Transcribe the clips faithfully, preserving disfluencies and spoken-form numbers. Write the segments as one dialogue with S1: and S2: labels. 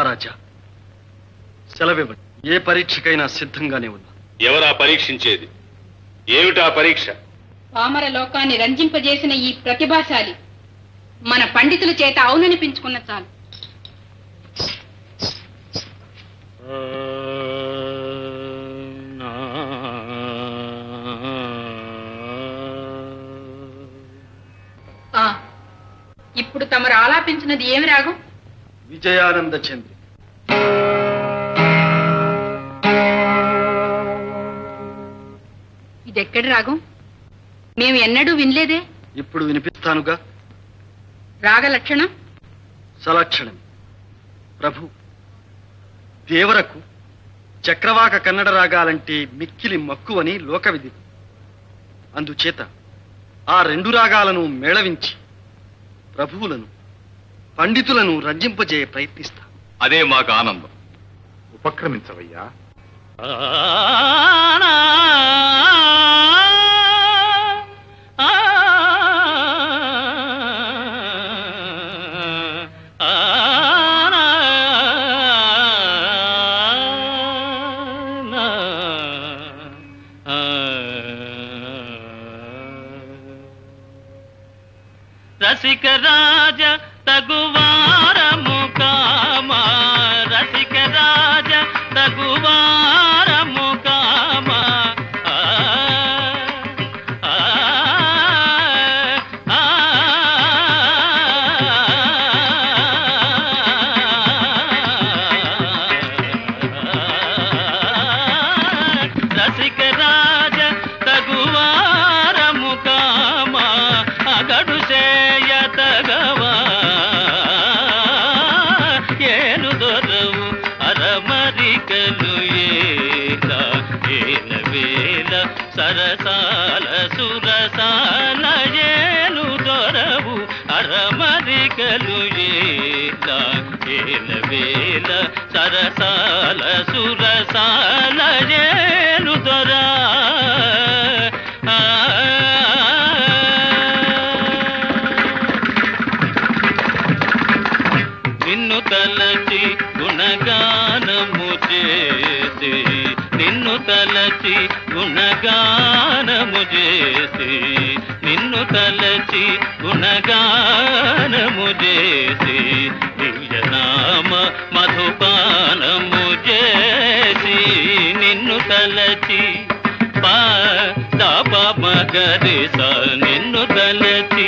S1: మహారాజా, సెలవివ్వండి. ఏ పరీక్షకైనా సిద్ధంగానే ఉన్నా.
S2: ఎవరా పరీక్షించేది? ఏమిటా పరీక్ష?
S3: పామర లోకాన్ని రంజింపజేసిన ఈ ప్రతిభాశాలి మన పండితుల చేత అవుననిపించుకున్న చాలు. ఇప్పుడు తమరు ఆలాపించినది ఏమి రాగం?
S1: విజయానంద చంద్రి.
S3: ఇదెక్కడి రాగం? మేము ఎన్నడూ వినలేదే.
S1: ఇప్పుడు వినిపిస్తానుగా.
S3: రాగ లక్షణం
S1: సలక్షణం. ప్రభు, దేవరకు చక్రవాక కన్నడ రాగాలంటే మిక్కిలి మక్కువని లోకవిధి. అందుచేత ఆ రెండు రాగాలను మేళవించి ప్రభువులను పండితులను రంజింపజేయ ప్రయత్నిస్తా.
S2: అదే మాకు ఆనందం.
S4: ఉపక్రమించవయ్యా.
S5: రసిక రాజ తగువారము కామా, రసిక రాజ తగువారము కామా. రసిక రాజ తగువారము కామా, అగడు చేయతగవా ఏను దొరవు అరమరికలు ఏలా ఏల వేల సరసాల సురసాల ఏను దొరవు అరమరికలు ఏలా ఏల వేల సరసాల సురసాల ఏను దొరా. నిన్ను తలచి గుణగానము చేసి, నిన్ను తలచి గుణగానము చేసి, నిన్ను తలచి గుణగానము చేసి, దివ్యనామ మధుపానము చేసి, నిన్ను తలచి పా దాప మగరిస, నిన్ను తలచి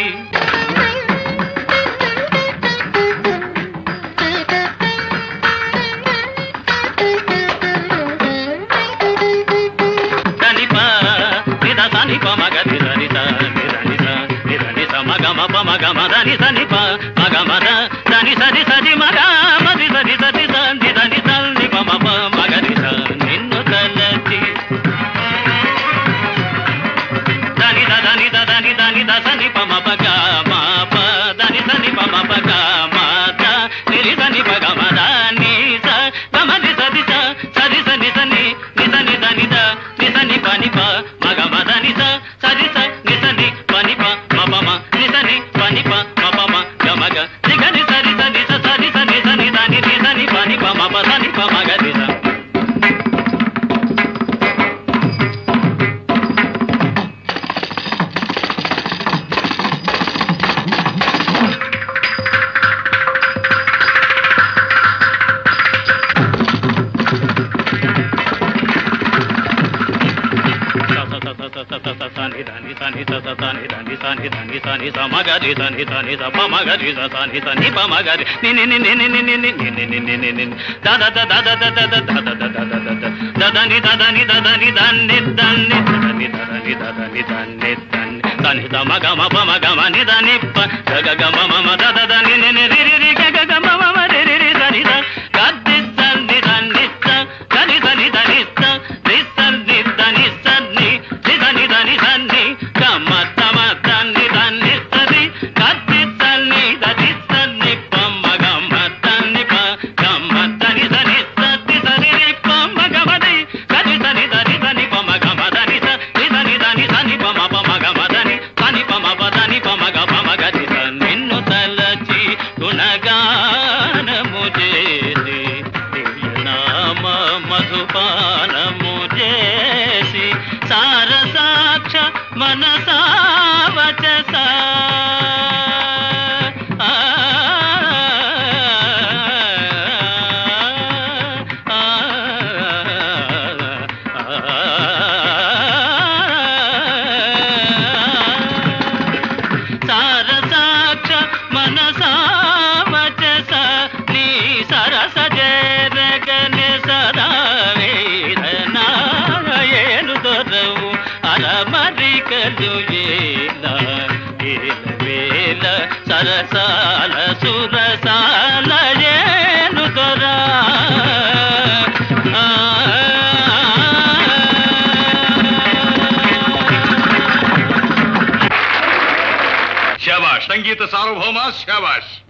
S5: మగమదని సని మగమద దని సరి సరి మగ మది సరి సరి సంది దని సల్ని పమ మగరి నిన్ను తలచి దని దని దని దని దసని పమ పగ మా ప దని సని పమ పగ మాత నిరి సని పగ మద ని స గమది సది స సరి సని సని నిసని దని ద నిసని పని ప మగ మద ని స సరి స నిసని పని ప మపమ నిసని పని ప మపమ గమగ నిగని సరి సని స సరి సని సని దని నిసని పని ప మప సని ప మగ దిస. సమగరి సని సని సపమగరి సని సని పమగరి నిని నిని నిని నిని నిని నిని నిని దద దద దద దద దద దద దద దదని దదని దదని దన్ని దన్ని దదని దదని దదని దన్ని దన్ని సని సమగమ పమగమ నిదని ప గగ గమ మమ దద దని నిని రి రి గగ గమ మమ రి రి రి సని ద గద్ది సని దన్ని స సని సని దని స రి సని దని సని రి సని దని సని గమ తమ దని దని సని గద్ది సని దది సని పమ గమ దని ప గమ దని సని సతి సని రి పమ గమ ది గది సని దని సని పమ గమ దని స రి సని దని సని పమ పమ గమ దని సని పమ ప దని పమ గ పమ గది స నిన్ను తలచి గుణగానము చే మధుపానము చేసి సారసాక్ష మనసావచస ఆ, ఆ, సారసాక్ష మనసావచస నీ సరస జరగని సదా వేదనాయను దొరవు అరమరికలు ఏల ఏల వేల సరసాల సురసాల ఏను దొరా
S2: శాబాష్ సంగీత సార్వభౌమ శాబాష్